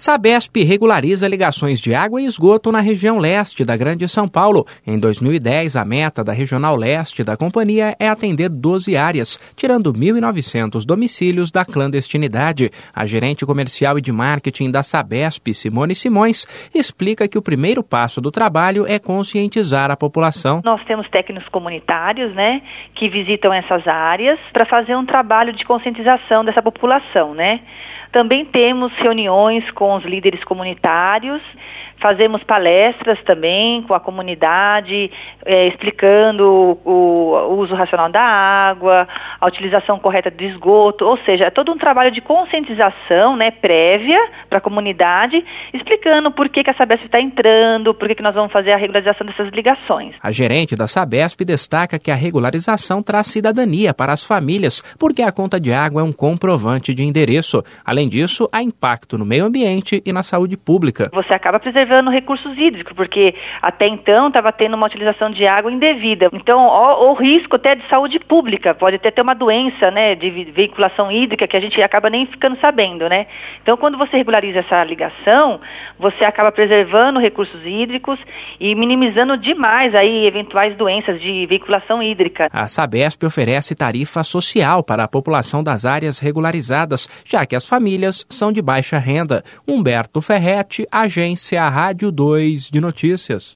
Sabesp regulariza ligações de água e esgoto na região leste da Grande São Paulo. Em 2010, a meta da Regional Leste da companhia é atender 12 áreas, tirando 1.900 domicílios da clandestinidade. A gerente comercial e de marketing da Sabesp, Simone Simões, explica que o primeiro passo do trabalho é conscientizar a população. Nós temos técnicos comunitários, que visitam essas áreas para fazer um trabalho de conscientização dessa população, Também temos reuniões com os líderes comunitários, fazemos palestras também com a comunidade, explicando o uso racional da água, a utilização correta do esgoto, ou seja, é todo um trabalho de conscientização prévia para a comunidade, explicando por que a Sabesp está entrando, por que nós vamos fazer a regularização dessas ligações. A gerente da Sabesp destaca que a regularização traz cidadania para as famílias, porque a conta de água é um comprovante de endereço. Além disso, há impacto no meio ambiente e na saúde pública. Você acaba preservando recursos hídricos, porque até então estava tendo uma utilização de água indevida. Então, o risco até de saúde pública, pode até ter uma doença, de veiculação hídrica que a gente acaba nem ficando sabendo, Então, quando você regulariza essa ligação, você acaba preservando recursos hídricos e minimizando demais aí eventuais doenças de veiculação hídrica. A Sabesp oferece tarifa social para a população das áreas regularizadas, já que as famílias são de baixa renda. Humberto Ferretti, Agência Rádio 2 de Notícias.